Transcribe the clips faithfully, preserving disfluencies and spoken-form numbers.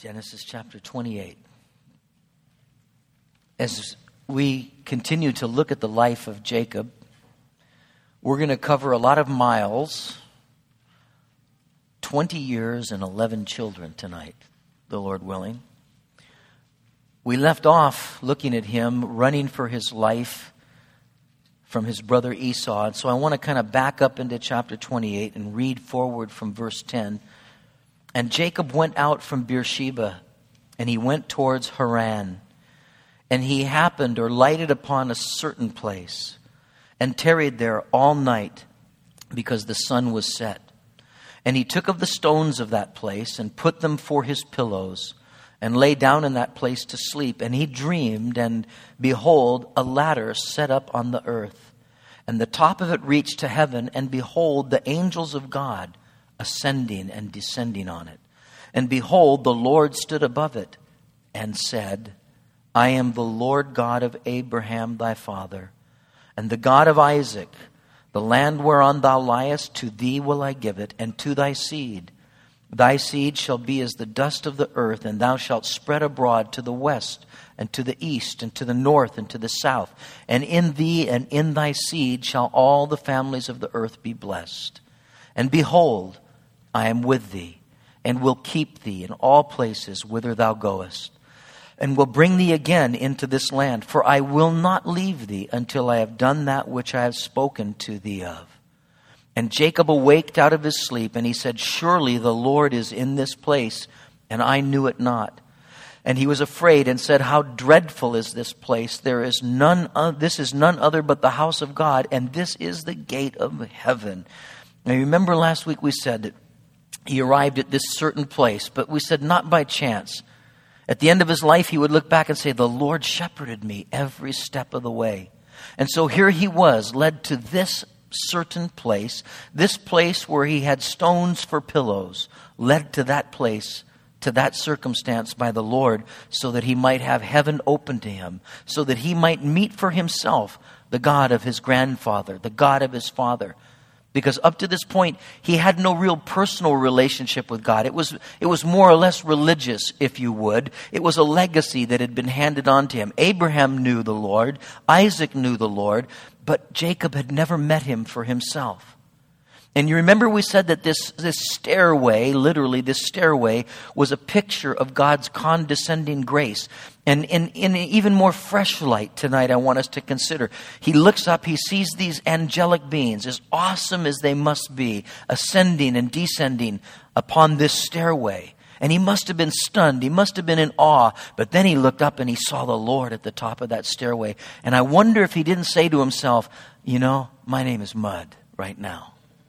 Genesis chapter twenty-eight. As we continue to look at the life of Jacob, we're going to cover a lot of miles, twenty years and eleven children tonight, the Lord willing. We left off looking at him running for his life from his brother Esau. And so I want to kind of back up into chapter twenty-eight and read forward from verse ten. And Jacob went out from Beersheba, and he went towards Haran. And he happened or lighted upon a certain place, and tarried there all night, because the sun was set. And he took of the stones of that place, and put them for his pillows, and lay down in that place to sleep. And he dreamed, and behold, a ladder set up on the earth. And the top of it reached to heaven, and behold, the angels of God ascending and descending on it. And behold, the Lord stood above it, and said, I am the Lord God of Abraham thy father, and the God of Isaac. The land whereon thou liest, to thee will I give it, and to thy seed. Thy seed shall be as the dust of the earth, and thou shalt spread abroad to the west, and to the east, and to the north, and to the south. And in thee and in thy seed shall all the families of the earth be blessed. And behold, I am with thee, and will keep thee in all places whither thou goest, and will bring thee again into this land. For I will not leave thee until I have done that which I have spoken to thee of. And Jacob awaked out of his sleep, and he said, Surely the Lord is in this place, and I knew it not. And he was afraid and said, How dreadful is this place! There is none. Uh, this is none other but the house of God, and this is the gate of heaven. Now, remember last week we said that he arrived at this certain place, but we said not by chance. At the end of his life, he would look back and say, The Lord shepherded me every step of the way. And so here he was, led to this certain place, this place where he had stones for pillows, led to that place, to that circumstance by the Lord, so that he might have heaven open to him, so that he might meet for himself the God of his grandfather, the God of his father. Because up to this point, he had no real personal relationship with God. It was, it was more or less religious, if you would. It was a legacy that had been handed on to him. Abraham knew the Lord. Isaac knew the Lord. But Jacob had never met him for himself. And you remember we said that this, this stairway, literally this stairway, was a picture of God's condescending grace. And in, in an even more fresh light tonight, I want us to consider. He looks up, he sees these angelic beings, as awesome as they must be, ascending and descending upon this stairway. And he must have been stunned. He must have been in awe. But then he looked up and he saw the Lord at the top of that stairway. And I wonder if he didn't say to himself, you know, my name is Mud right now.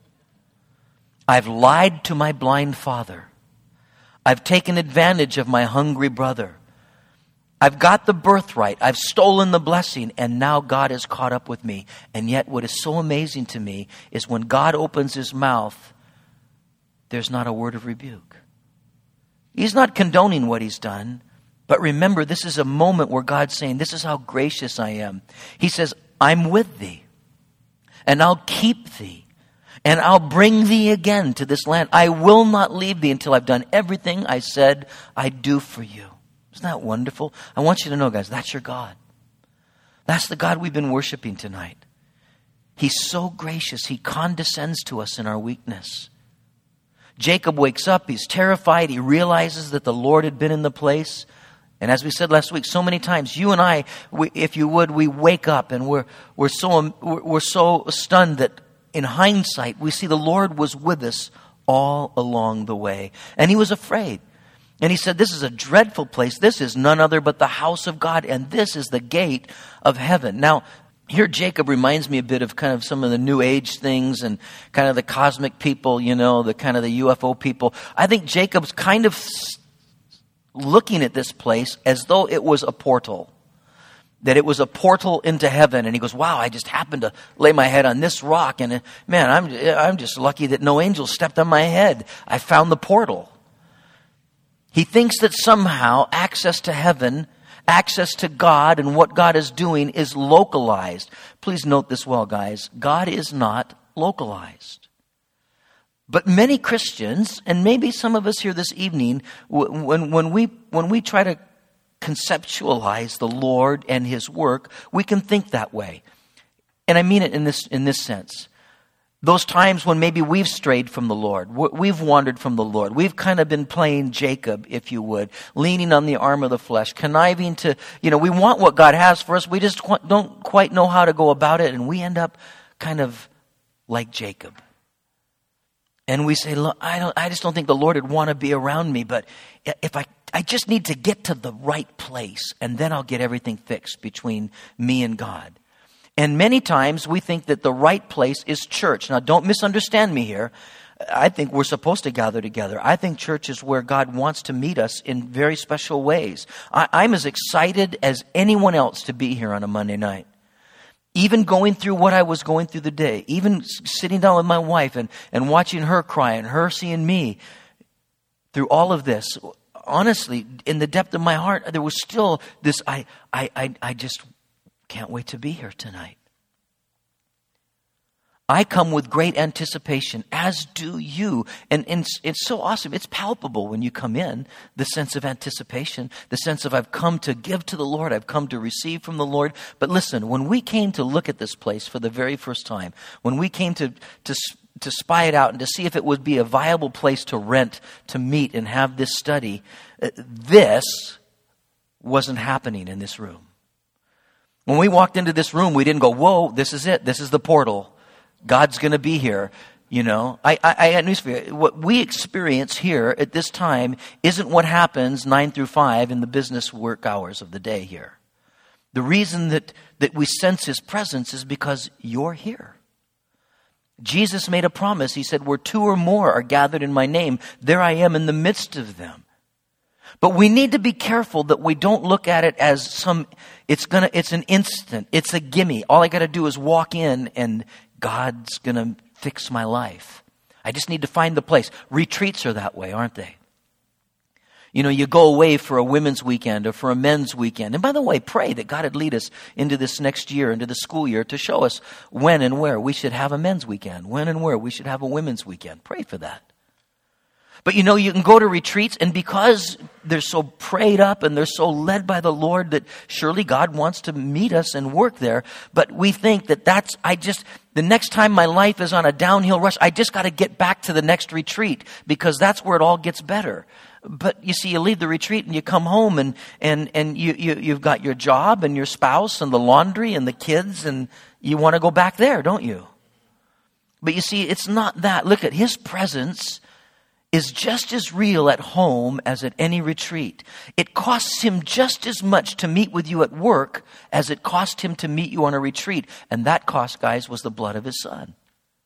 I've lied to my blind father. I've taken advantage of my hungry brother. I've got the birthright. I've stolen the blessing. And now God has caught up with me. And yet what is so amazing to me is when God opens his mouth, there's not a word of rebuke. He's not condoning what he's done. But remember, this is a moment where God's saying, this is how gracious I am. He says, I'm with thee, and I'll keep thee, and I'll bring thee again to this land. I will not leave thee until I've done everything I said I'd do for you. Isn't that wonderful? I want you to know, guys, that's your God. That's the God we've been worshiping tonight. He's so gracious. He condescends to us in our weakness. Jacob wakes up. He's terrified. He realizes that the Lord had been in the place. And as we said last week, so many times, you and I, we, if you would, we wake up and we're we're so we're so stunned that in hindsight, we see the Lord was with us all along the way. And he was afraid. And he said, this is a dreadful place. This is none other but the house of God. And this is the gate of heaven. Now, here Jacob reminds me a bit of kind of some of the New Age things and kind of the cosmic people, you know, the kind of the U F O people. I think Jacob's kind of looking at this place as though it was a portal. That it was a portal into heaven. And he goes, wow, I just happened to lay my head on this rock. And man, I'm, I'm just lucky that no angel stepped on my head. I found the portal. He thinks that somehow access to heaven, access to God and what God is doing is localized. Please note this well, guys. God is not localized. But many Christians, and maybe some of us here this evening, when, when, we, when we try to conceptualize the Lord and His work, we can think that way. And I mean it in this, in this sense. Those times when maybe we've strayed from the Lord, we've wandered from the Lord, we've kind of been playing Jacob, if you would, leaning on the arm of the flesh, conniving to, you know, we want what God has for us, we just don't quite know how to go about it, and we end up kind of like Jacob. And we say, look, I don't, I just don't think the Lord would want to be around me, but if I, I just need to get to the right place, and then I'll get everything fixed between me and God. And many times we think that the right place is church. Now, don't misunderstand me here. I think we're supposed to gather together. I think church is where God wants to meet us in very special ways. I, I'm as excited as anyone else to be here on a Monday night. Even going through what I was going through the day, even sitting down with my wife and, and watching her cry and her seeing me through all of this, honestly, in the depth of my heart, there was still this, I, I, I, I just can't wait to be here tonight. I come with great anticipation, as do you. And, and it's, it's so awesome. It's palpable when you come in, the sense of anticipation, the sense of I've come to give to the Lord, I've come to receive from the Lord. But listen, when we came to look at this place for the very first time, when we came to, to, to spy it out and to see if it would be a viable place to rent, to meet and have this study, this wasn't happening in this room. When we walked into this room, we didn't go, whoa, this is it. This is the portal. God's going to be here. You know, I, I, I got news for you. What we experience here at this time isn't what happens nine through five in the business work hours of the day here. The reason that, that we sense His presence is because you're here. Jesus made a promise. He said, where two or more are gathered in my name, there I am in the midst of them. But we need to be careful that we don't look at it as some, it's gonna, it's an instant, it's a gimme. All I gotta do is walk in and God's gonna fix my life. I just need to find the place. Retreats are that way, aren't they? You know, you go away for a women's weekend or for a men's weekend. And by the way, pray that God would lead us into this next year, into the school year, to show us when and where we should have a men's weekend, when and where we should have a women's weekend. Pray for that. But you know, you can go to retreats, and because they're so prayed up and they're so led by the Lord that surely God wants to meet us and work there. But we think that that's, I just, the next time my life is on a downhill rush, I just got to get back to the next retreat because that's where it all gets better. But you see, you leave the retreat and you come home and, and, and you, you, you've got your job and your spouse and the laundry and the kids, and you want to go back there, don't you? But you see, it's not that. Look at His presence is just as real at home as at any retreat. It costs Him just as much to meet with you at work as it cost Him to meet you on a retreat. And that cost, guys, was the blood of His Son.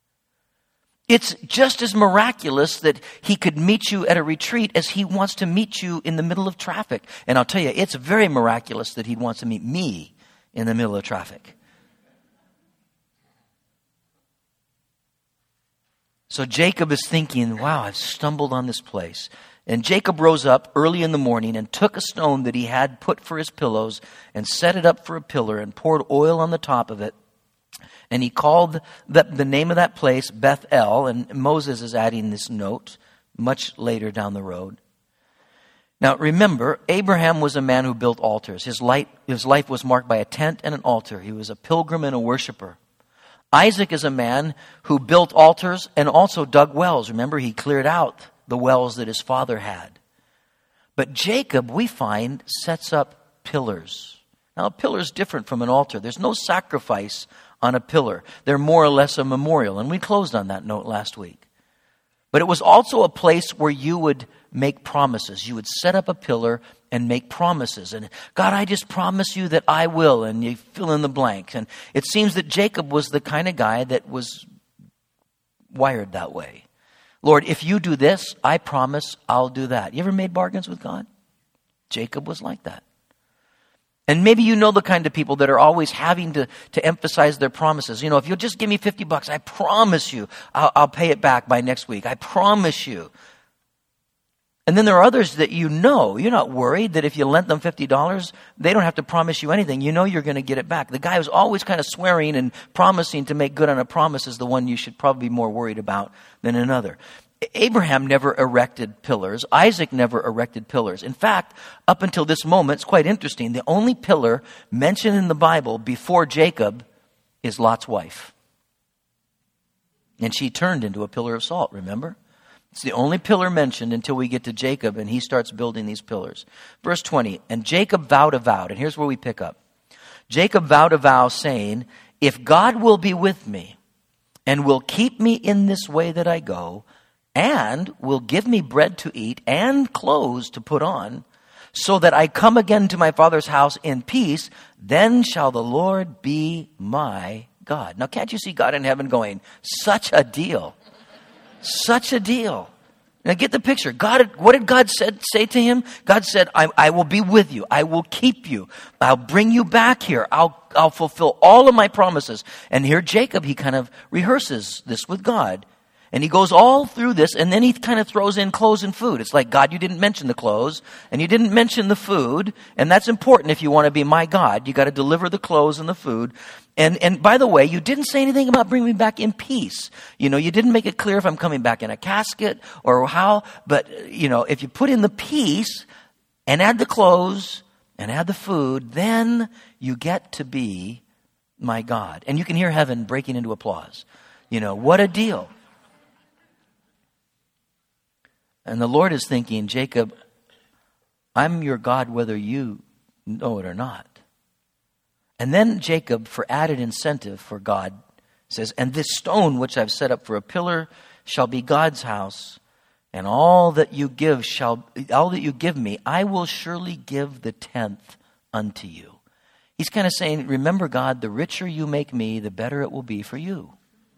It's just as miraculous that He could meet you at a retreat as He wants to meet you in the middle of traffic. And I'll tell you, it's very miraculous that He wants to meet me in the middle of traffic. So Jacob is thinking, wow, I've stumbled on this place. And Jacob rose up early in the morning and took a stone that he had put for his pillows and set it up for a pillar and poured oil on the top of it. And he called the, the name of that place Beth-el. And Moses is adding this note much later down the road. Now remember, Abraham was a man who built altars. His life, his life was marked by a tent and an altar. He was a pilgrim and a worshiper. Isaac is a man who built altars and also dug wells. Remember, he cleared out the wells that his father had. But Jacob, we find, sets up pillars. Now, a pillar is different from an altar. There's no sacrifice on a pillar. They're more or less a memorial. And we closed on that note last week. But it was also a place where you would make promises. You would set up a pillar and make promises. And God, I just promise you that I will. And you fill in the blanks. And it seems that Jacob was the kind of guy that was wired that way. Lord, if you do this, I promise I'll do that. You ever made bargains with God? Jacob was like that. And maybe you know the kind of people that are always having to, to emphasize their promises. You know, if you'll just give me fifty bucks, I promise you I'll, I'll pay it back by next week. I promise you. And then there are others that you know. You're not worried that if you lent them fifty dollars, they don't have to promise you anything. You know you're going to get it back. The guy who's always kind of swearing and promising to make good on a promise is the one you should probably be more worried about than another. Abraham never erected pillars. Isaac never erected pillars. In fact, up until this moment, it's quite interesting. The only pillar mentioned in the Bible before Jacob is Lot's wife. And she turned into a pillar of salt, remember? It's the only pillar mentioned until we get to Jacob and he starts building these pillars. Verse twenty, and Jacob vowed a vow. And here's where we pick up. Jacob vowed a vow saying, if God will be with me and will keep me in this way that I go and will give me bread to eat and clothes to put on so that I come again to my father's house in peace, then shall the Lord be my God. Now, can't you see God in heaven going, such a deal? Such a deal. Now get the picture. God, what did God said, say to him? God said, I, I will be with you. I will keep you. I'll bring you back here. I'll, I'll fulfill all of my promises. And here Jacob, he kind of rehearses this with God. And he goes all through this, and then he kind of throws in clothes and food. It's like, God, you didn't mention the clothes, and you didn't mention the food, and that's important if you want to be my God. You got to deliver the clothes and the food. And and by the way, you didn't say anything about bringing me back in peace. You know, you didn't make it clear if I'm coming back in a casket or how, but, you know, if you put in the peace and add the clothes and add the food, then you get to be my God. And you can hear heaven breaking into applause. You know, what a deal. And the Lord is thinking, Jacob, I'm your God whether you know it or not. And then Jacob, for added incentive for God, says, and this stone which I've set up for a pillar shall be God's house, and all that you give shall all that you give me, I will surely give the tenth unto you. He's kind of saying, remember, God, the richer you make me, the better it will be for you.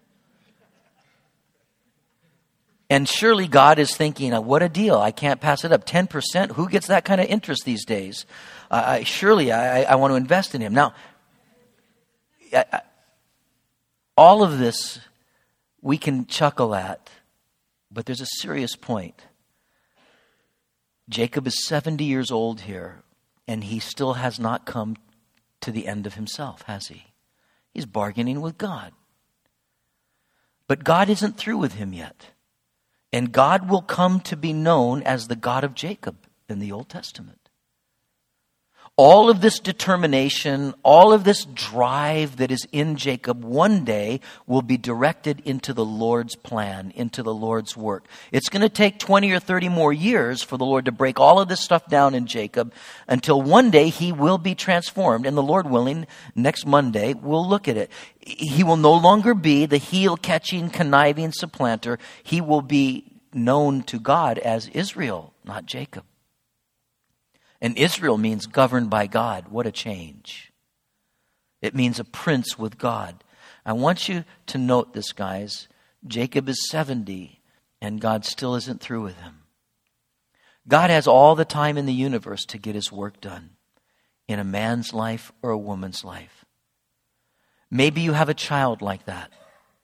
And surely God is thinking, what a deal. I can't pass it up. ten percent? Who gets that kind of interest these days? Uh, I, surely I, I want to invest in him. Now, I, I, all of this we can chuckle at, but there's a serious point. Jacob is seventy years old here, and he still has not come to the end of himself, has he? He's bargaining with God. But God isn't through with him yet. And God will come to be known as the God of Jacob in the Old Testament. All of this determination, all of this drive that is in Jacob one day will be directed into the Lord's plan, into the Lord's work. It's going to take twenty or thirty more years for the Lord to break all of this stuff down in Jacob until one day he will be transformed. And the Lord willing, next Monday, we'll look at it. He will no longer be the heel-catching, conniving supplanter. He will be known to God as Israel, not Jacob. And Israel means governed by God. What a change. It means a prince with God. I want you to note this, guys. Jacob is seventy, and God still isn't through with him. God has all the time in the universe to get his work done in a man's life or a woman's life. Maybe you have a child like that.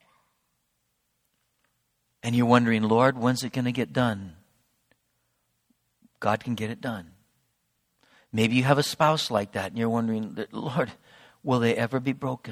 And you're wondering, Lord, when's it going to get done? God can get it done. Maybe you have a spouse like that and you're wondering, Lord, will they ever be broken?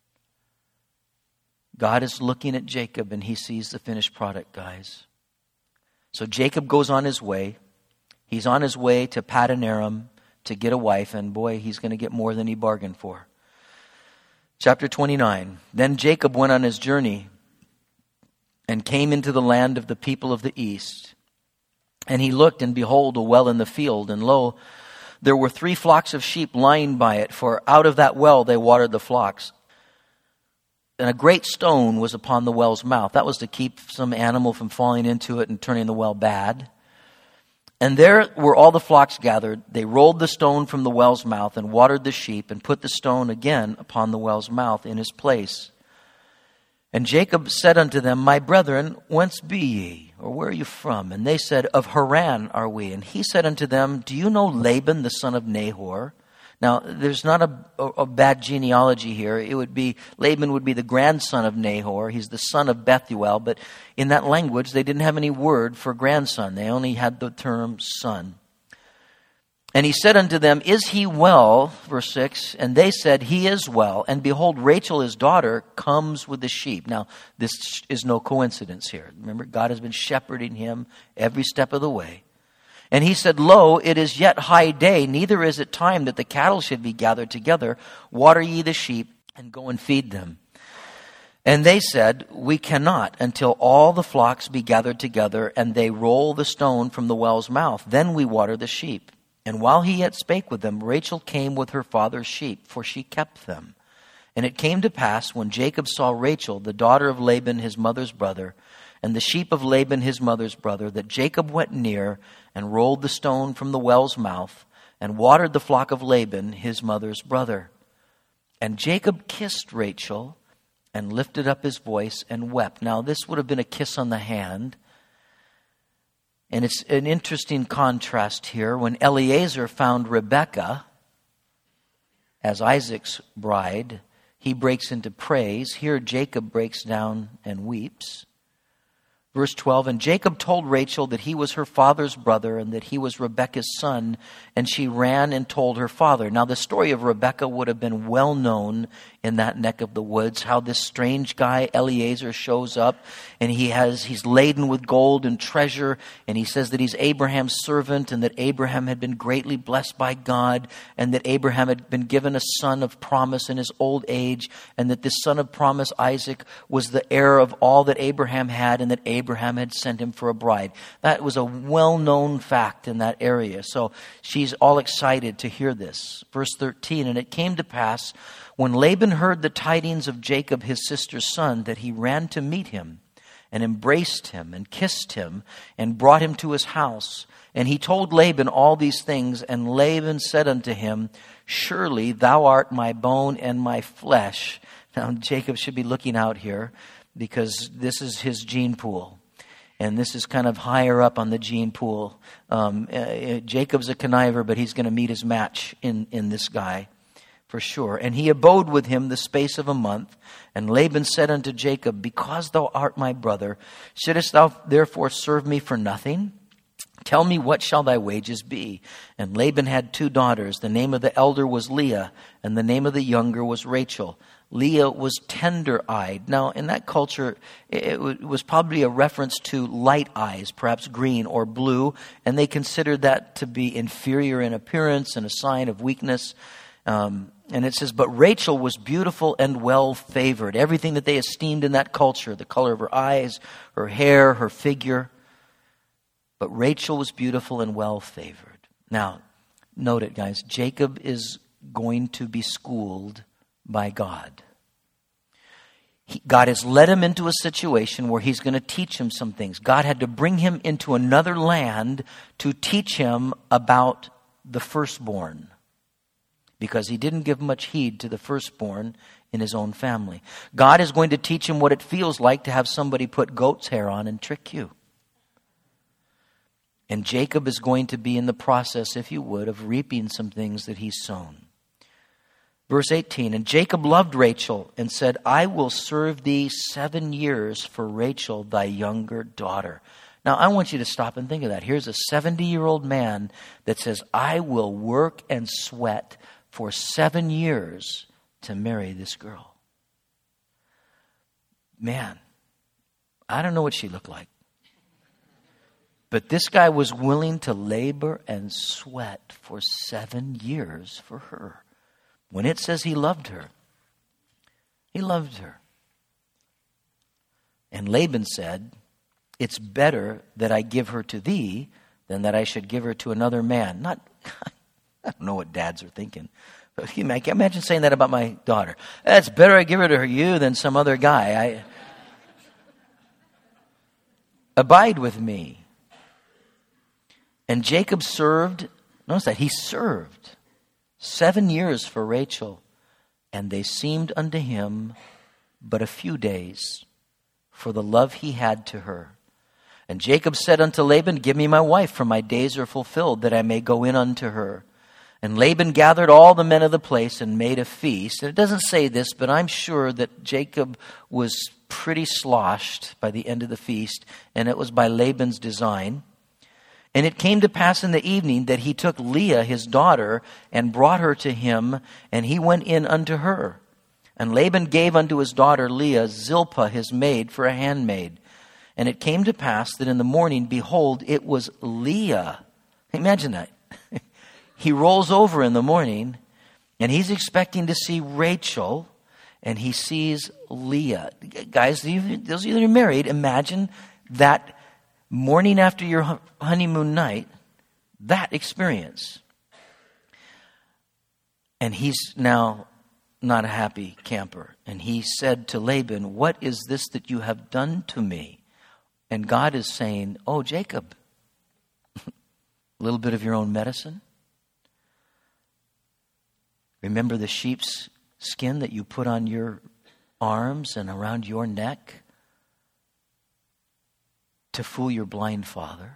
God is looking at Jacob and he sees the finished product, guys. So Jacob goes on his way. He's on his way to Paddan Aram to get a wife, and boy, he's going to get more than he bargained for. Chapter twenty-nine. Then Jacob went on his journey and came into the land of the people of the east. And he looked, and behold, a well in the field, and lo, there were three flocks of sheep lying by it, for out of that well they watered the flocks. And a great stone was upon the well's mouth. That was to keep some animal from falling into it and turning the well bad. And there were all the flocks gathered. They rolled the stone from the well's mouth and watered the sheep and put the stone again upon the well's mouth in his place. And Jacob said unto them, My brethren, whence be ye? Or where are you from? And they said, Of Haran are we. And he said unto them, Do you know Laban the son of Nahor? Now, there's not a, a, a bad genealogy here. It would be, Laban would be the grandson of Nahor. He's the son of Bethuel, but in that language, they didn't have any word for grandson. They only had the term son. And he said unto them, Is he well? Verse six. And they said, He is well. And behold, Rachel, his daughter, comes with the sheep. Now, this is no coincidence here. Remember, God has been shepherding him every step of the way. And he said, Lo, it is yet high day, neither is it time that the cattle should be gathered together. Water ye the sheep, and go and feed them. And they said, We cannot until all the flocks be gathered together, and they roll the stone from the well's mouth. Then we water the sheep. And while he yet spake with them, Rachel came with her father's sheep, for she kept them. And it came to pass, when Jacob saw Rachel, the daughter of Laban his mother's brother, and the sheep of Laban his mother's brother, that Jacob went near and rolled the stone from the well's mouth, and watered the flock of Laban his mother's brother. And Jacob kissed Rachel, and lifted up his voice, and wept. Now this would have been a kiss on the hand. And it's an interesting contrast here. When Eliezer found Rebekah as Isaac's bride, he breaks into praise. Here Jacob breaks down and weeps. Verse twelve, And Jacob told Rachel that he was her father's brother and that he was Rebekah's son, and she ran and told her father. Now the story of Rebekah would have been well known in that neck of the woods, how this strange guy Eliezer shows up, and he has he's laden with gold and treasure, and he says that he's Abraham's servant, and that Abraham had been greatly blessed by God, and that Abraham had been given a son of promise in his old age, and that this son of promise, Isaac, was the heir of all that Abraham had, and that Abraham had sent him for a bride. That was a well-known fact in that area. So she's all excited to hear this. Verse thirteen, And it came to pass, when Laban heard the tidings of Jacob his sister's son, that he ran to meet him, and embraced him, and kissed him, and brought him to his house. And he told Laban all these things, and Laban said unto him, Surely thou art my bone and my flesh. Now Jacob should be looking out here, because this is his gene pool. And this is kind of higher up on the gene pool. Um, uh, Jacob's a conniver, but he's going to meet his match in, in this guy, for sure. And he abode with him the space of a month. And Laban said unto Jacob, Because thou art my brother, shouldest thou therefore serve me for nothing? Tell me, what shall thy wages be? And Laban had two daughters. The name of the elder was Leah, and the name of the younger was Rachel. Leah was tender-eyed. Now, in that culture, it was probably a reference to light eyes, perhaps green or blue, and they considered that to be inferior in appearance and a sign of weakness. Um, and it says, But Rachel was beautiful and well-favored. Everything that they esteemed in that culture, the color of her eyes, her hair, her figure. But Rachel was beautiful and well-favored. Now, note it, guys. Jacob is going to be schooled by God. He, God has led him into a situation where he's going to teach him some things. God had to bring him into another land to teach him about the firstborn, because he didn't give much heed to the firstborn in his own family. God is going to teach him what it feels like to have somebody put goat's hair on and trick you. And Jacob is going to be in the process, if you would, of reaping some things that he's sown. Verse eighteen, And Jacob loved Rachel and said, I will serve thee seven years for Rachel, thy younger daughter. Now, I want you to stop and think of that. Here's a seventy-year-old man that says, I will work and sweat for seven years to marry this girl. Man, I don't know what she looked like. But this guy was willing to labor and sweat for seven years for her. When it says he loved her, he loved her. And Laban said, It's better that I give her to thee than that I should give her to another man. Not, I don't know what dads are thinking. But I can't imagine saying that about my daughter. It's better I give her to you than some other guy. I, Abide with me. And Jacob served, notice that, he served seven years for Rachel, and they seemed unto him but a few days for the love he had to her. And Jacob said unto Laban, Give me my wife, for my days are fulfilled, that I may go in unto her. And Laban gathered all the men of the place and made a feast. And it doesn't say this, but I'm sure that Jacob was pretty sloshed by the end of the feast, and it was by Laban's design. And it came to pass in the evening that he took Leah his daughter and brought her to him, and he went in unto her. And Laban gave unto his daughter Leah Zilpah his maid for a handmaid. And it came to pass that in the morning, behold, it was Leah. Imagine that. He rolls over in the morning, and he's expecting to see Rachel, and he sees Leah. Guys, those of you that are married, imagine that morning after your honeymoon night, that experience. And he's now not a happy camper. And he said to Laban, what is this that you have done to me? And God is saying, oh, Jacob, a little bit of your own medicine. Remember the sheep's skin that you put on your arms and around your neck to fool your blind father?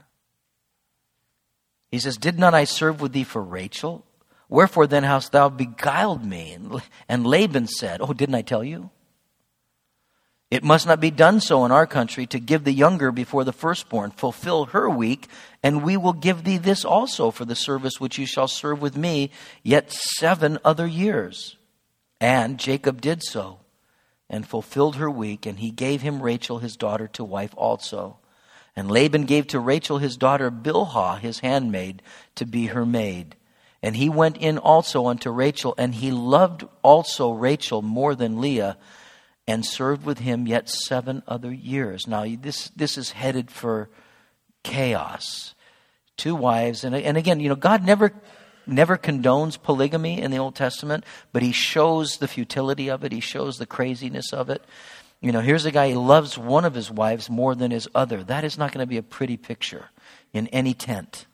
He says, did not I serve with thee for Rachel? Wherefore then hast thou beguiled me? And Laban said, oh, didn't I tell you? It must not be done so in our country to give the younger before the firstborn. Fulfill her week, and we will give thee this also for the service which you shall serve with me yet seven other years. And Jacob did so, and fulfilled her week, and he gave him Rachel his daughter to wife also. And Laban gave to Rachel his daughter Bilhah his handmaid to be her maid. And he went in also unto Rachel, and he loved also Rachel more than Leah, and served with him yet seven other years. Now, this this is headed for chaos. Two wives, and and again, you know, God never never condones polygamy in the Old Testament, but he shows the futility of it. He shows the craziness of it. You know, here's a guy who loves one of his wives more than his other. That is not going to be a pretty picture in any tent.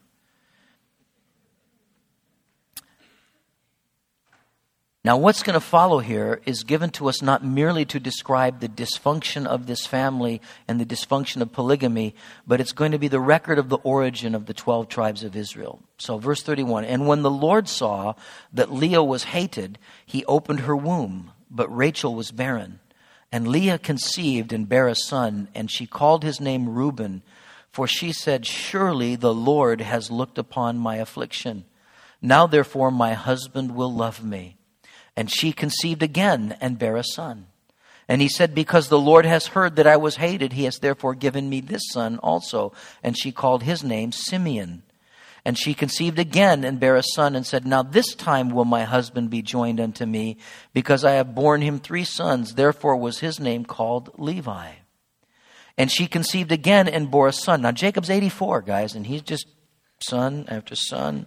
Now, what's going to follow here is given to us not merely to describe the dysfunction of this family and the dysfunction of polygamy, but it's going to be the record of the origin of the twelve tribes of Israel. So verse thirty-one, and when the Lord saw that Leah was hated, he opened her womb, but Rachel was barren. And Leah conceived and bare a son, and she called his name Reuben, for she said, surely the Lord has looked upon my affliction. Now therefore my husband will love me. And she conceived again and bare a son. And he said, because the Lord has heard that I was hated, he has therefore given me this son also. And she called his name Simeon. And she conceived again and bare a son, and said, now this time will my husband be joined unto me, because I have borne him three sons. Therefore was his name called Levi. And she conceived again and bore a son. Now Jacob's eighty-four, guys, and he's just son after son.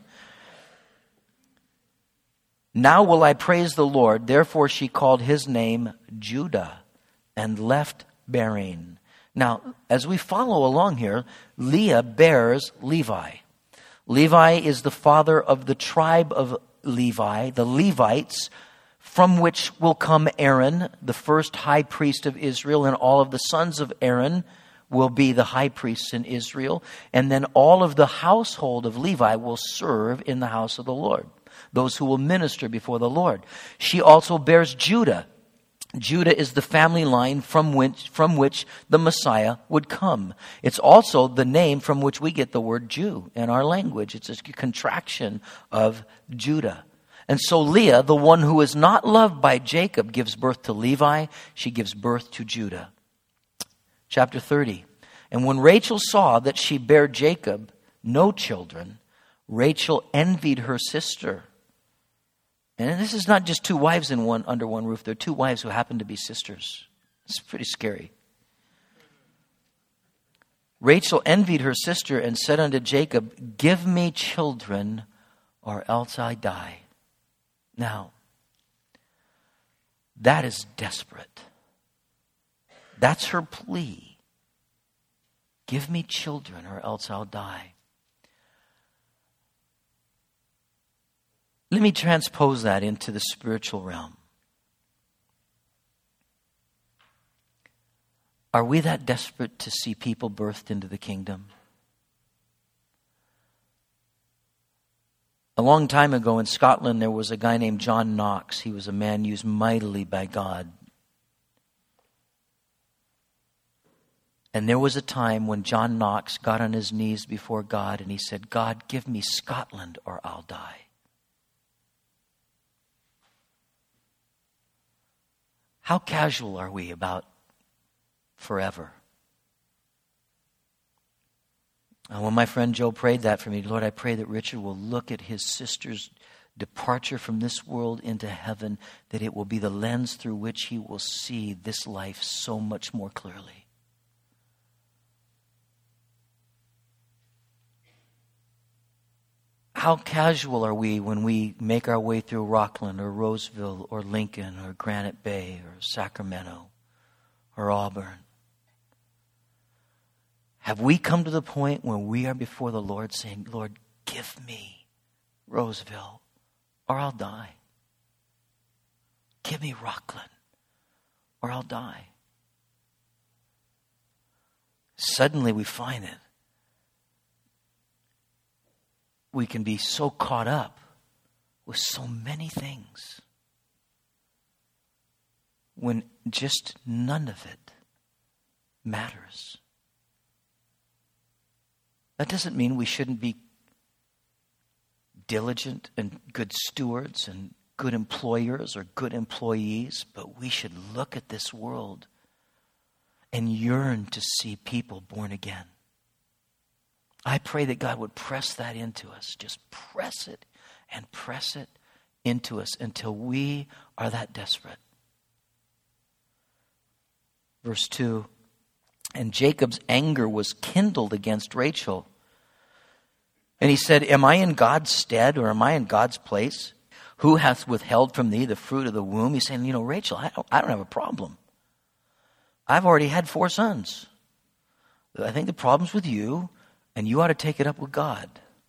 Now will I praise the Lord. Therefore she called his name Judah, and left bearing. Now, as we follow along here, Leah bears Levi. Levi is the father of the tribe of Levi, the Levites, from which will come Aaron, the first high priest of Israel, and all of the sons of Aaron will be the high priests in Israel. And then all of the household of Levi will serve in the house of the Lord, those who will minister before the Lord. She also bears Judah. Judah is the family line from which, from which the Messiah would come. It's also the name from which we get the word Jew in our language. It's a contraction of Judah. And so Leah, the one who is not loved by Jacob, gives birth to Levi. She gives birth to Judah. Chapter thirty. And when Rachel saw that she bare Jacob no children, Rachel envied her sister. And this is not just two wives in one under one roof. They're two wives who happen to be sisters. It's pretty scary. Rachel envied her sister and said unto Jacob, give me children, or else I die. Now, that is desperate. That's her plea. Give me children, or else I'll die. Let me transpose that into the spiritual realm. Are we that desperate to see people birthed into the kingdom? A long time ago in Scotland, there was a guy named John Knox. He was a man used mightily by God. And there was a time when John Knox got on his knees before God and he said, God, give me Scotland or I'll die. How casual are we about forever? And when my friend Joe prayed that for me, Lord, I pray that Richard will look at his sister's departure from this world into heaven, that it will be the lens through which he will see this life so much more clearly. How casual are we when we make our way through Rockland or Roseville or Lincoln or Granite Bay or Sacramento or Auburn? Have we come to the point where we are before the Lord saying, Lord, give me Roseville or I'll die. Give me Rockland or I'll die. Suddenly we find it. We can be so caught up with so many things when just none of it matters. That doesn't mean we shouldn't be diligent and good stewards and good employers or good employees, but we should look at this world and yearn to see people born again. I pray that God would press that into us. Just press it and press it into us until we are that desperate. Verse two, and Jacob's anger was kindled against Rachel. And he said, am I in God's stead or am I in God's place? Who hath withheld from thee the fruit of the womb? He's saying, you know, Rachel, I don't, I don't have a problem. I've already had four sons. I think the problem's with you, and you ought to take it up with God.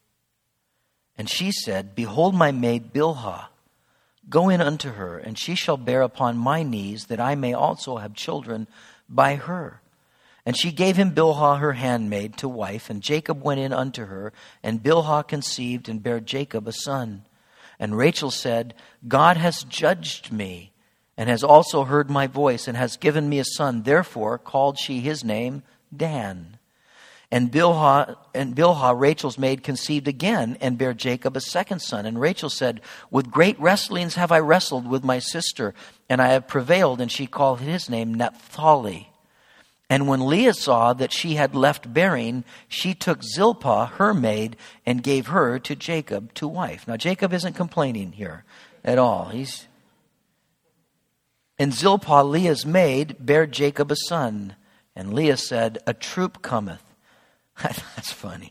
And she said, behold my maid Bilhah. Go in unto her, and she shall bear upon my knees, that I may also have children by her. And she gave him Bilhah her handmaid to wife, and Jacob went in unto her, and Bilhah conceived and bare Jacob a son. And Rachel said, God has judged me, and has also heard my voice, and has given me a son. Therefore called she his name Dan. And Bilhah, and Bilhah, Rachel's maid, conceived again, and bare Jacob a second son. And Rachel said, with great wrestlings have I wrestled with my sister, and I have prevailed. And she called his name Naphtali. And when Leah saw that she had left bearing, she took Zilpah, her maid, and gave her to Jacob to wife. Now, Jacob isn't complaining here at all. He's And Zilpah, Leah's maid, bare Jacob a son. And Leah said, a troop cometh. That's funny.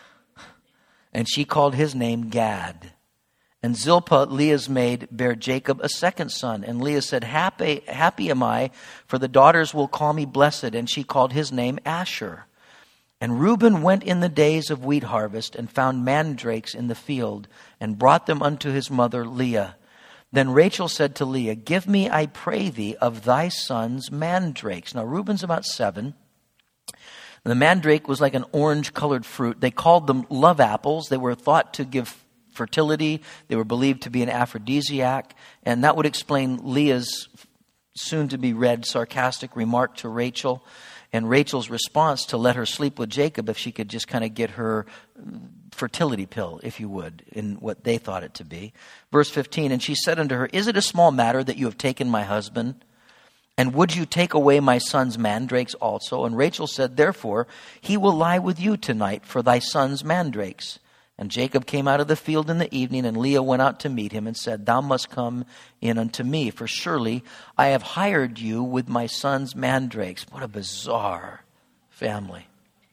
And she called his name Gad. And Zilpah, Leah's maid, bare Jacob a second son. And Leah said, happy, happy am I, for the daughters will call me blessed. And she called his name Asher. And Reuben went in the days of wheat harvest, and found mandrakes in the field, and brought them unto his mother Leah. Then Rachel said to Leah, give me, I pray thee, of thy sons mandrakes. Now Reuben's about seven. The mandrake was like an orange-colored fruit. They called them love apples. They were thought to give fertility. They were believed to be an aphrodisiac. And that would explain Leah's soon-to-be-read sarcastic remark to Rachel, and Rachel's response to let her sleep with Jacob if she could just kind of get her fertility pill, if you would, in what they thought it to be. Verse fifteen, and she said unto her, is it a small matter that you have taken my husband? And would you take away my son's mandrakes also? And Rachel said, therefore, he will lie with you tonight for thy son's mandrakes. And Jacob came out of the field in the evening, and Leah went out to meet him and said, thou must come in unto me, for surely I have hired you with my son's mandrakes. What a bizarre family.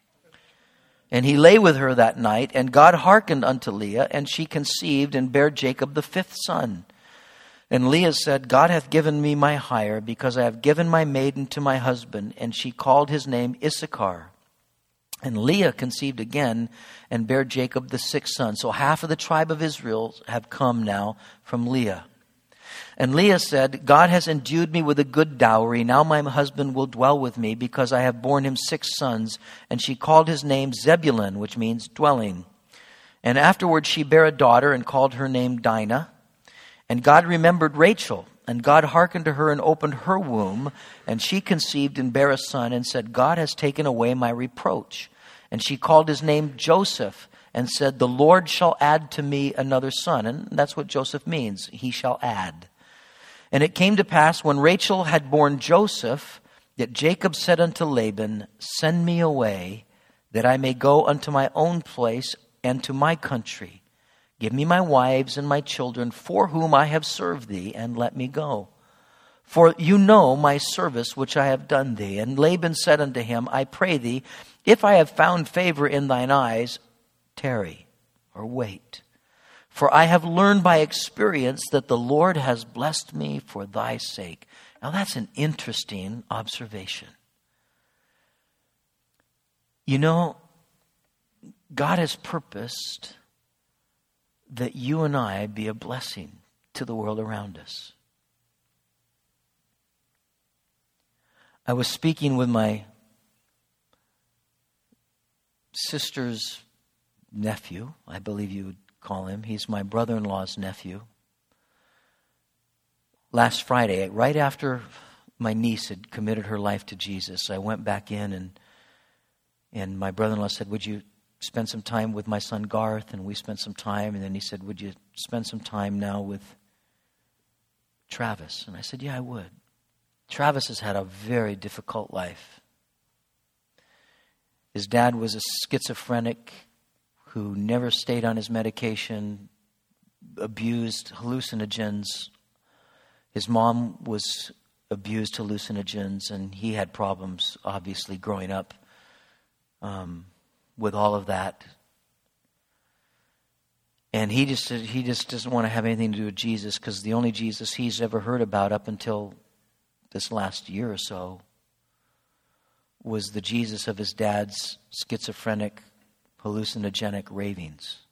And he lay with her that night, and God hearkened unto Leah, and she conceived and bare Jacob the fifth son. And Leah said, God hath given me my hire, because I have given my maiden to my husband. And she called his name Issachar. And Leah conceived again and bare Jacob the sixth son. So half of the tribe of Israel have come now from Leah. And Leah said, God has endued me with a good dowry. Now my husband will dwell with me, because I have borne him six sons. And she called his name Zebulun, which means dwelling. And afterward she bare a daughter and called her name Dinah. And God remembered Rachel, and God hearkened to her and opened her womb. And she conceived and bare a son and said, God has taken away my reproach. And she called his name Joseph and said, the Lord shall add to me another son. And that's what Joseph means. He shall add. And it came to pass when Rachel had borne Joseph, that Jacob said unto Laban, send me away, that I may go unto my own place and to my country. Give me my wives and my children, for whom I have served thee, and let me go. For you know my service which I have done thee. And Laban said unto him, I pray thee, if I have found favor in thine eyes, tarry, or wait. For I have learned by experience that the Lord has blessed me for thy sake. Now that's an interesting observation. You know, God has purposed that you and I be a blessing to the world around us. I was speaking with my sister's nephew, I believe you would call him. He's my brother-in-law's nephew. Last Friday, right after my niece had committed her life to Jesus, I went back in and and my brother-in-law said, would you spend some time with my son Garth? And we spent some time. And then he said, would you spend some time now with Travis? And I said, yeah, I would. Travis has had a very difficult life. His dad was a schizophrenic who never stayed on his medication, abused hallucinogens. His mom was abused hallucinogens, and he had problems, obviously, growing up um, with all of that. And he just he just doesn't want to have anything to do with Jesus, because the only Jesus he's ever heard about up until this last year or so was the Jesus of his dad's schizophrenic, hallucinogenic ravings.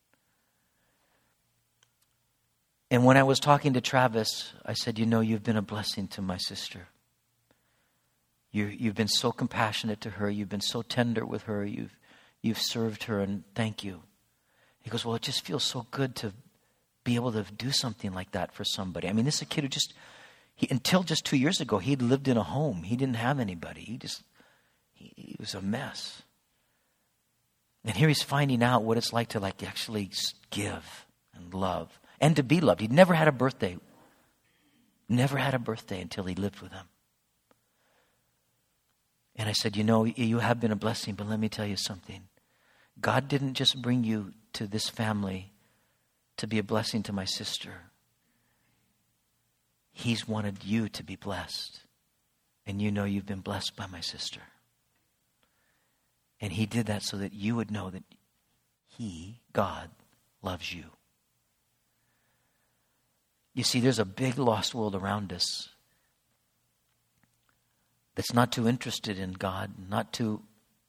And when I was talking to Travis, I said, you know, you've been a blessing to my sister. You, you've been so compassionate to her. You've been so tender with her. You've, you've served her, and thank you. He goes, well, it just feels so good to be able to do something like that for somebody. I mean, this is a kid who just, he, until just two years ago, he'd lived in a home. He didn't have anybody. He just, he, he was a mess. And here he's finding out what it's like to like actually give and love and to be loved. He'd never had a birthday. Never had a birthday until he lived with them. And I said, you know, you have been a blessing, but let me tell you something. God didn't just bring you to this family to be a blessing to my sister. He's wanted you to be blessed. And you know you've been blessed by my sister. And he did that so that you would know that he, God, loves you. You see, there's a big lost world around us that's not too interested in God, not too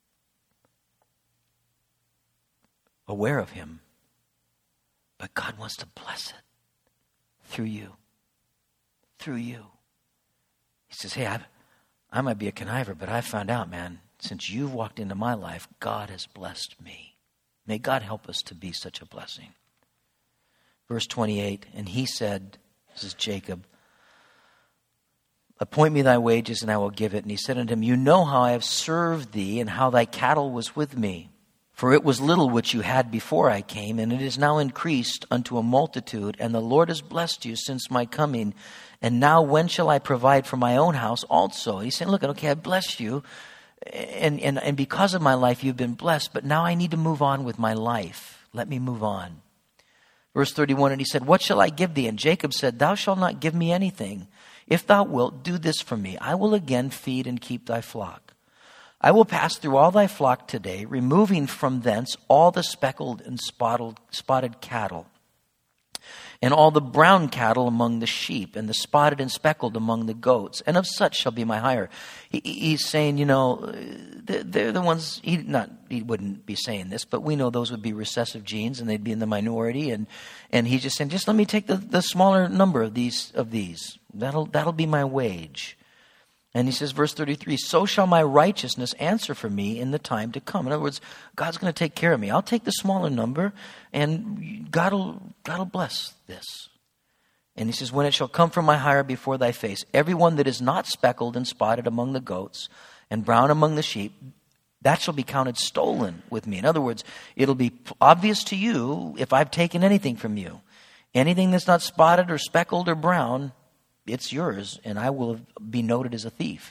aware of him. But God wants to bless it through you. Through you. He says, hey, I, I might be a conniver, but I found out, man, since you've walked into my life, God has blessed me. May God help us to be such a blessing. Verse twenty-eight, and he said, this is Jacob, appoint me thy wages, and I will give it. And he said unto him, you know how I have served thee, and how thy cattle was with me. For it was little which you had before I came, and it is now increased unto a multitude, and the Lord has blessed you since my coming. And now when shall I provide for my own house also? He's saying, look, okay, I blessed you, and, and, and because of my life you've been blessed, but now I need to move on with my life. Let me move on. Verse thirty-one, and he said, what shall I give thee? And Jacob said, thou shalt not give me anything. If thou wilt, do this for me. I will again feed and keep thy flock. I will pass through all thy flock today, removing from thence all the speckled and spotted, spotted cattle, and all the brown cattle among the sheep, and the spotted and speckled among the goats. And of such shall be my hire. He, he's saying, you know, they're the ones, he, not, he wouldn't be saying this, but we know those would be recessive genes, and they'd be in the minority. And, and he's just saying, just let me take the, the smaller number of these, of these. That'll, that'll be my wage. And he says, verse thirty-three, so shall my righteousness answer for me in the time to come. In other words, God's going to take care of me. I'll take the smaller number, and God will, God will bless this. And he says, when it shall come from my hire before thy face, everyone that is not speckled and spotted among the goats and brown among the sheep, that shall be counted stolen with me. In other words, it'll be obvious to you if I've taken anything from you. Anything that's not spotted or speckled or brown, it's yours, and I will be noted as a thief.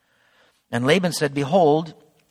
And Laban said, behold,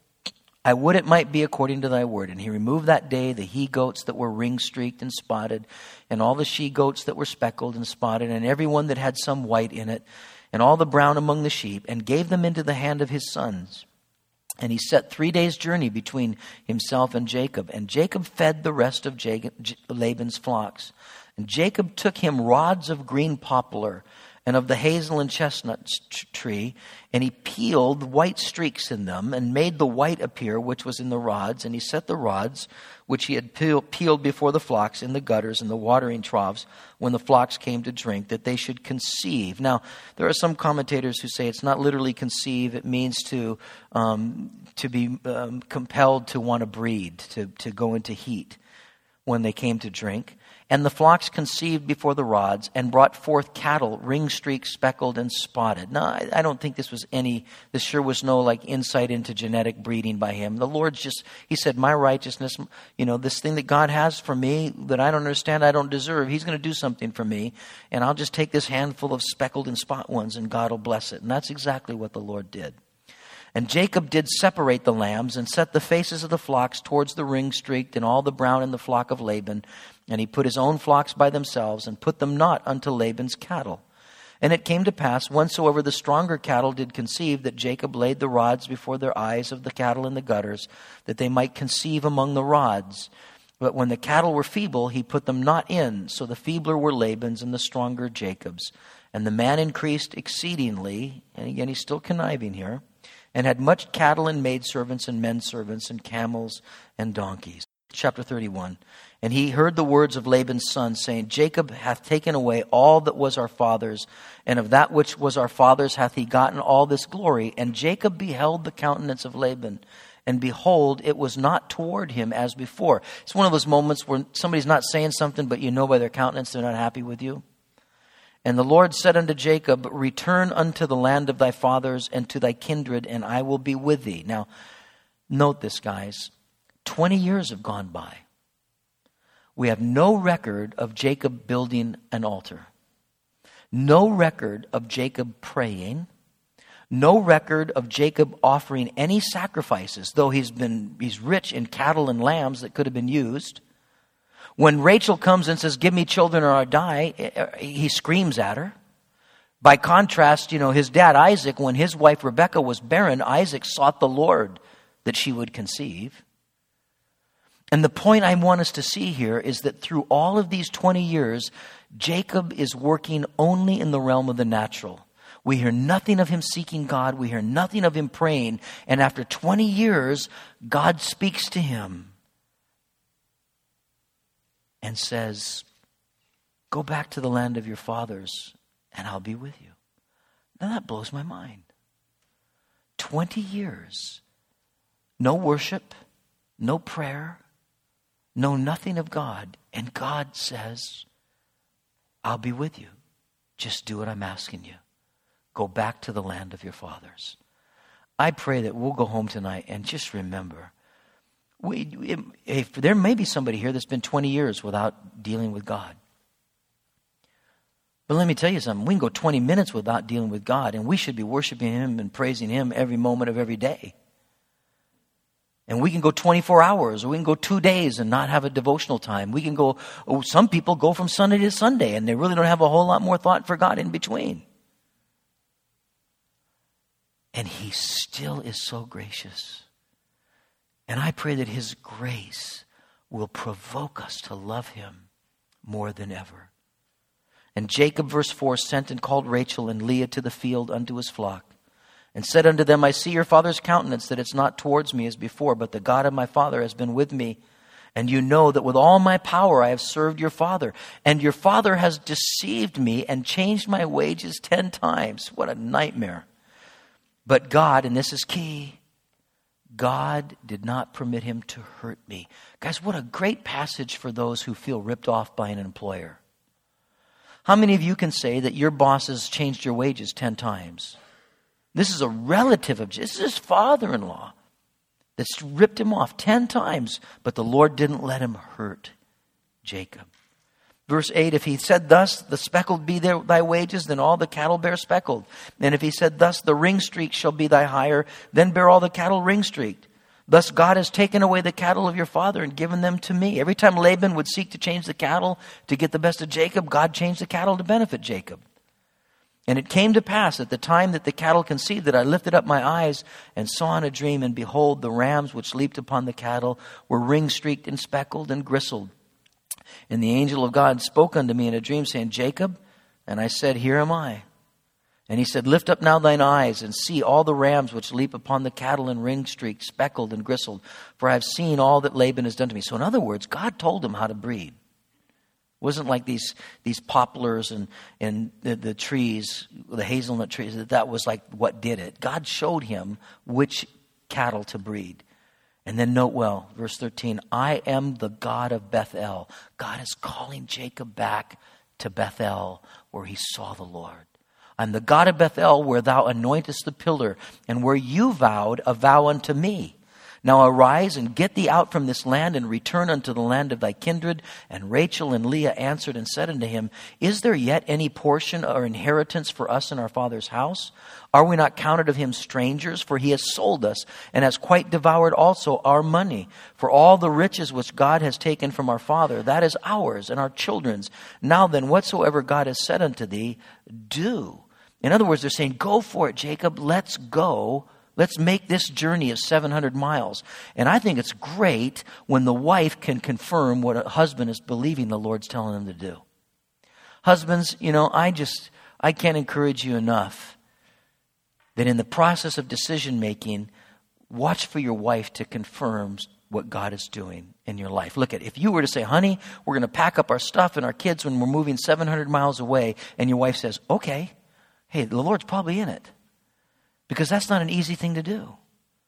I would it might be according to thy word. And he removed that day the he-goats that were ring-streaked and spotted, and all the she-goats that were speckled and spotted, and every one that had some white in it, and all the brown among the sheep, and gave them into the hand of his sons. And he set three days' journey between himself and Jacob. And Jacob fed the rest of Jacob, Laban's flocks. And Jacob took him rods of green poplar, and of the hazel and chestnut tree, and he peeled white streaks in them, and made the white appear which was in the rods. And he set the rods which he had peeled before the flocks in the gutters and the watering troughs when the flocks came to drink, that they should conceive. Now, there are some commentators who say it's not literally conceive. It means to um, to be um, compelled to want to breed, to, to go into heat when they came to drink. And the flocks conceived before the rods and brought forth cattle, ring-streaked, speckled, and spotted. Now, I, I don't think this was any, this sure was no like insight into genetic breeding by him. The Lord's just, he said, my righteousness, you know, this thing that God has for me that I don't understand, I don't deserve, he's going to do something for me. And I'll just take this handful of speckled and spot ones and God will bless it. And that's exactly what the Lord did. And Jacob did separate the lambs and set the faces of the flocks towards the ring-streaked and all the brown in the flock of Laban. And he put his own flocks by themselves and put them not unto Laban's cattle. And it came to pass, whensoever the stronger cattle did conceive, that Jacob laid the rods before their eyes of the cattle in the gutters, that they might conceive among the rods. But when the cattle were feeble, he put them not in. So the feebler were Laban's and the stronger Jacob's. And the man increased exceedingly, and again he's still conniving here, and had much cattle and maidservants and menservants and camels and donkeys. Chapter thirty-one. And he heard the words of Laban's son, saying, Jacob hath taken away all that was our father's, and of that which was our father's hath he gotten all this glory. And Jacob beheld the countenance of Laban, and behold, it was not toward him as before. It's one of those moments where somebody's not saying something, but you know by their countenance they're not happy with you. And the Lord said unto Jacob, return unto the land of thy fathers and to thy kindred, and I will be with thee. Now, note this, guys. Twenty years have gone by. We have no record of Jacob building an altar. No record of Jacob praying. No record of Jacob offering any sacrifices, though he's been he's rich in cattle and lambs that could have been used. When Rachel comes and says, give me children or I die, he screams at her. By contrast, you know, his dad Isaac, when his wife Rebekah was barren, Isaac sought the Lord that she would conceive. And the point I want us to see here is that through all of these twenty years, Jacob is working only in the realm of the natural. We hear nothing of him seeking God. We hear nothing of him praying. And after twenty years, God speaks to him and says, go back to the land of your fathers and I'll be with you. Now that blows my mind. twenty years. No worship, no prayer, no nothing of God. And God says, I'll be with you. Just do what I'm asking you. Go back to the land of your fathers. I pray that we'll go home tonight and just remember, we, if there may be somebody here that's been twenty years without dealing with God. But let me tell you something. We can go twenty minutes without dealing with God, and we should be worshiping Him and praising Him every moment of every day. And we can go twenty-four hours, or we can go two days and not have a devotional time. We can go, oh, some people go from Sunday to Sunday, and they really don't have a whole lot more thought for God in between. And He still is so gracious. And I pray that His grace will provoke us to love Him more than ever. And Jacob, verse four, sent and called Rachel and Leah to the field unto his flock, and said unto them, I see your father's countenance, that it's not towards me as before, but the God of my father has been with me. And you know that with all my power I have served your father. And your father has deceived me and changed my wages ten times. What a nightmare. But God, and this is key, God did not permit him to hurt me. Guys, what a great passage for those who feel ripped off by an employer. How many of you can say that your boss has changed your wages ten times? This is a relative of, this is his father-in-law that's ripped him off ten times, but the Lord didn't let him hurt Jacob. Verse eight, if he said thus, the speckled be their, thy wages, then all the cattle bear speckled. And if he said thus, the ring streak shall be thy hire, then bear all the cattle ring streaked. Thus God has taken away the cattle of your father and given them to me. Every time Laban would seek to change the cattle to get the best of Jacob, God changed the cattle to benefit Jacob. And it came to pass at the time that the cattle conceived that I lifted up my eyes and saw in a dream, and behold, the rams which leaped upon the cattle were ring-streaked and speckled and gristled. And the angel of God spoke unto me in a dream, saying, Jacob, and I said, here am I. And he said, lift up now thine eyes and see all the rams which leap upon the cattle and ring-streaked, speckled and gristled, for I have seen all that Laban has done to me. So in other words, God told him how to breed. It wasn't like these these poplars and, and the, the trees, the hazelnut trees, that that was like what did it. God showed him which cattle to breed. And then note well, verse thirteen, I am the God of Bethel. God is calling Jacob back to Bethel where he saw the Lord. I'm the God of Bethel where thou anointest the pillar and where you vowed a vow unto me. Now arise and get thee out from this land and return unto the land of thy kindred. And Rachel and Leah answered and said unto him, is there yet any portion or inheritance for us in our father's house? Are we not counted of him strangers? For he has sold us and has quite devoured also our money. For all the riches which God has taken from our father, that is ours and our children's. Now then, whatsoever God has said unto thee, do. In other words, they're saying, go for it, Jacob. Let's go. Let's make this journey of seven hundred miles. And I think it's great when the wife can confirm what a husband is believing the Lord's telling him to do. Husbands, you know, I just, I can't encourage you enough that in the process of decision making, watch for your wife to confirm what God is doing in your life. Look at, if you were to say, honey, we're going to pack up our stuff and our kids when we're moving seven hundred miles away, and your wife says, okay, hey, the Lord's probably in it. Because that's not an easy thing to do.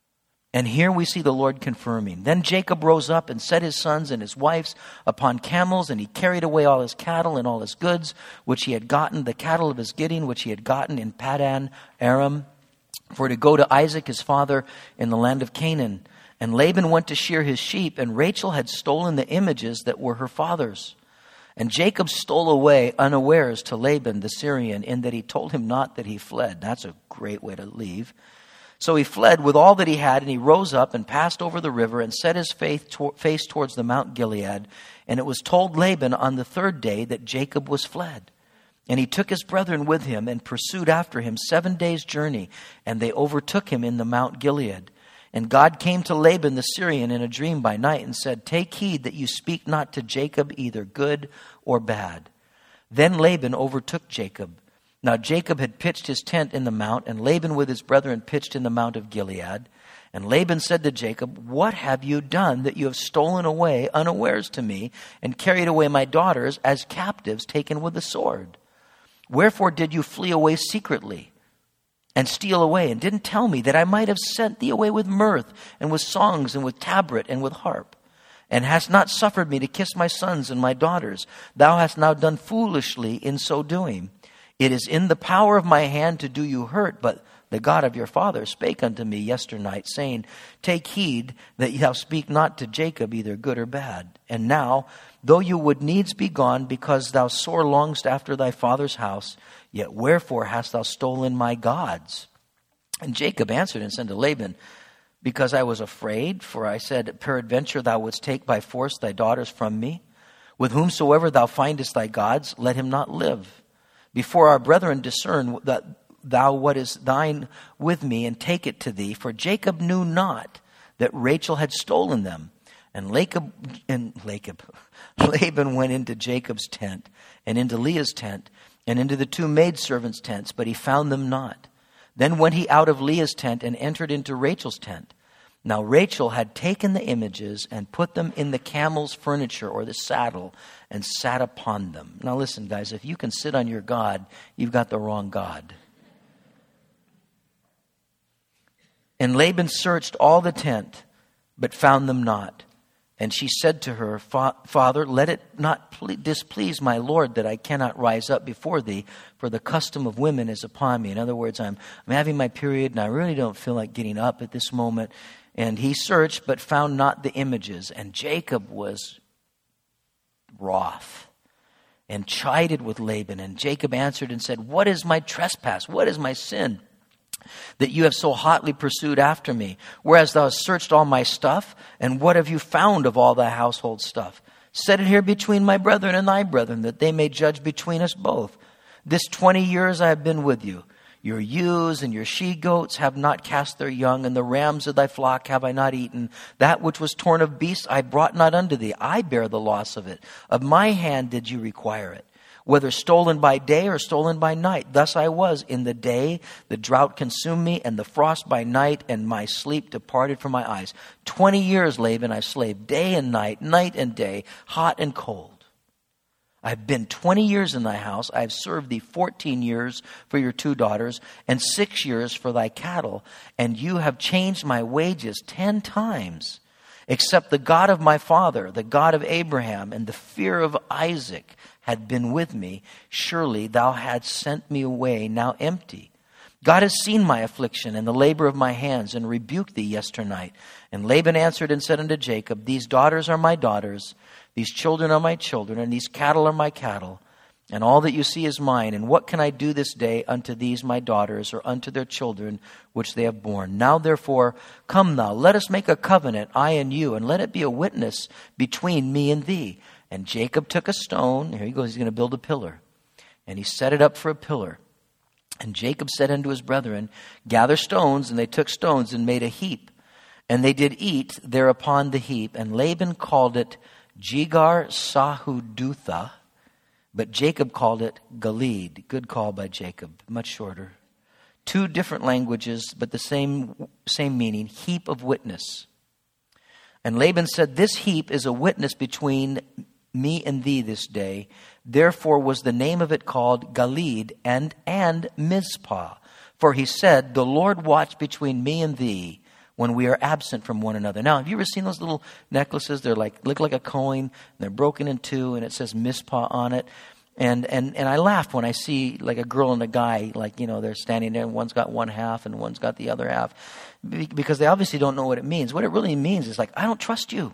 And here we see the Lord confirming. Then Jacob rose up and set his sons and his wives upon camels, and he carried away all his cattle and all his goods, which he had gotten, the cattle of his getting, which he had gotten in Paddan Aram, for to go to Isaac his father in the land of Canaan. And Laban went to shear his sheep, and Rachel had stolen the images that were her father's. And Jacob stole away unawares to Laban the Syrian, in that he told him not that he fled. That's a great way to leave. So he fled with all that he had, and he rose up and passed over the river and set his face towards the Mount Gilead. And it was told Laban on the third day that Jacob was fled. And he took his brethren with him and pursued after him seven days' journey, and they overtook him in the Mount Gilead. And God came to Laban the Syrian in a dream by night and said, take heed that you speak not to Jacob either good or bad. Then Laban overtook Jacob. Now Jacob had pitched his tent in the mount, and Laban with his brethren pitched in the Mount of Gilead. And Laban said to Jacob, what have you done that you have stolen away unawares to me and carried away my daughters as captives taken with the sword? Wherefore did you flee away secretly and steal away, and didn't tell me that I might have sent thee away with mirth and with songs and with tabret and with harp? And hast not suffered me to kiss my sons and my daughters. Thou hast now done foolishly in so doing. It is in the power of my hand to do you hurt, but the God of your father spake unto me yesternight, saying, take heed that thou speak not to Jacob either good or bad. And now, though you would needs be gone, because thou sore longest after thy father's house, yet wherefore hast thou stolen my gods? And Jacob answered and said to Laban, because I was afraid, for I said, peradventure thou wouldst take by force thy daughters from me. With whomsoever thou findest thy gods, let him not live. Before our brethren discern that thou what is thine with me, and take it to thee. For Jacob knew not that Rachel had stolen them. And Laban, and Laban, Laban went into Jacob's tent, and into Leah's tent, and into the two maidservants' tents, but he found them not. Then went he out of Leah's tent and entered into Rachel's tent. Now Rachel had taken the images and put them in the camel's furniture or the saddle and sat upon them. Now listen, guys, if you can sit on your God, you've got the wrong God. And Laban searched all the tent, but found them not. And she said to her, Father, let it not displease my Lord that I cannot rise up before thee, for the custom of women is upon me. In other words, I'm, I'm having my period, and I really don't feel like getting up at this moment. And he searched, but found not the images. And Jacob was wroth and chided with Laban. And Jacob answered and said, what is my trespass? What is my sin, that you have so hotly pursued after me? Whereas thou hast searched all my stuff, and what have you found of all thy household stuff? Set it here between my brethren and thy brethren, that they may judge between us both. This twenty years I have been with you. Your ewes and your she-goats have not cast their young, and the rams of thy flock have I not eaten. That which was torn of beasts I brought not unto thee. I bear the loss of it. Of my hand did you require it. Whether stolen by day or stolen by night. Thus I was in the day, the drought consumed me, and the frost by night, and my sleep departed from my eyes. Twenty years, Laban, I slaved day and night, night and day, hot and cold. I've been twenty years in thy house. I have served thee fourteen years for your two daughters, and six years for thy cattle. And you have changed my wages ten times. Except the God of my father, the God of Abraham, and the fear of Isaac had been with me, surely thou hadst sent me away now empty. God has seen my affliction and the labor of my hands, and rebuked thee yesternight. And Laban answered and said unto Jacob, these daughters are my daughters, these children are my children, and these cattle are my cattle, and all that you see is mine. And what can I do this day unto these my daughters, or unto their children which they have borne? Now therefore, come thou, let us make a covenant, I and you, and let it be a witness between me and thee. And Jacob took a stone. Here he goes. He's going to build a pillar. And he set it up for a pillar. And Jacob said unto his brethren, gather stones. And they took stones and made a heap. And they did eat thereupon the heap. And Laban called it Jegar Sahudutha. But Jacob called it Gilead. Good call by Jacob. Much shorter. Two different languages, but the same, same meaning. Heap of witness. And Laban said, this heap is a witness between me and thee this day. Therefore was the name of it called Gilead and, and Mizpah. For he said, the Lord watch between me and thee when we are absent from one another. Now, have you ever seen those little necklaces? They're like, look like a coin, and they're broken in two, and it says Mizpah on it. And, and, and I laugh when I see like a girl and a guy, like, you know, they're standing there and one's got one half and one's got the other half, because they obviously don't know what it means. What it really means is like, I don't trust you.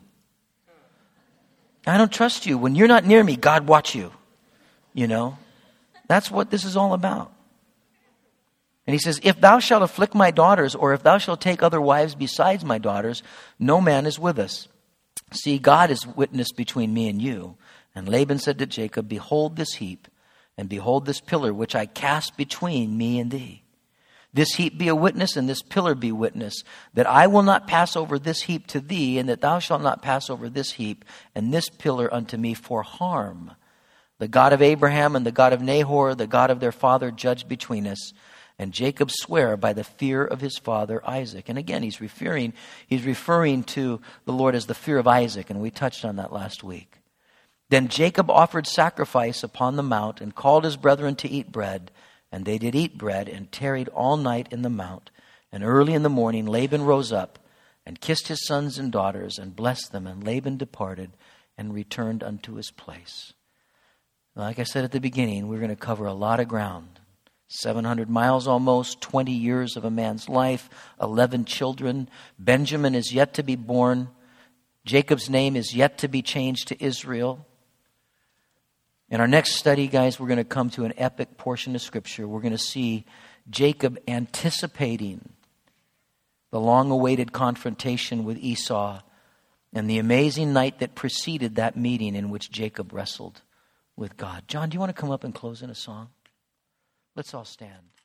I don't trust you. When you're not near me, God watch you. You know, that's what this is all about. And he says, if thou shalt afflict my daughters, or if thou shalt take other wives besides my daughters, no man is with us. See, God is witness between me and you. And Laban said to Jacob, behold this heap, and behold this pillar, which I cast between me and thee. This heap be a witness, and this pillar be witness, that I will not pass over this heap to thee, and that thou shalt not pass over this heap and this pillar unto me for harm. The God of Abraham and the God of Nahor, the God of their father, judge between us. And Jacob sware by the fear of his father Isaac. And again, he's referring, he's referring to the Lord as the fear of Isaac, and we touched on that last week. Then Jacob offered sacrifice upon the mount, and called his brethren to eat bread. And they did eat bread, and tarried all night in the mount. And early in the morning Laban rose up, and kissed his sons and daughters, and blessed them. And Laban departed, and returned unto his place. Like I said at the beginning, we're going to cover a lot of ground. seven hundred miles almost, twenty years of a man's life, eleven children. Benjamin is yet to be born. Jacob's name is yet to be changed to Israel. In our next study, guys, we're going to come to an epic portion of Scripture. We're going to see Jacob anticipating the long-awaited confrontation with Esau and the amazing night that preceded that meeting in which Jacob wrestled with God. John, do you want to come up and close in a song? Let's all stand.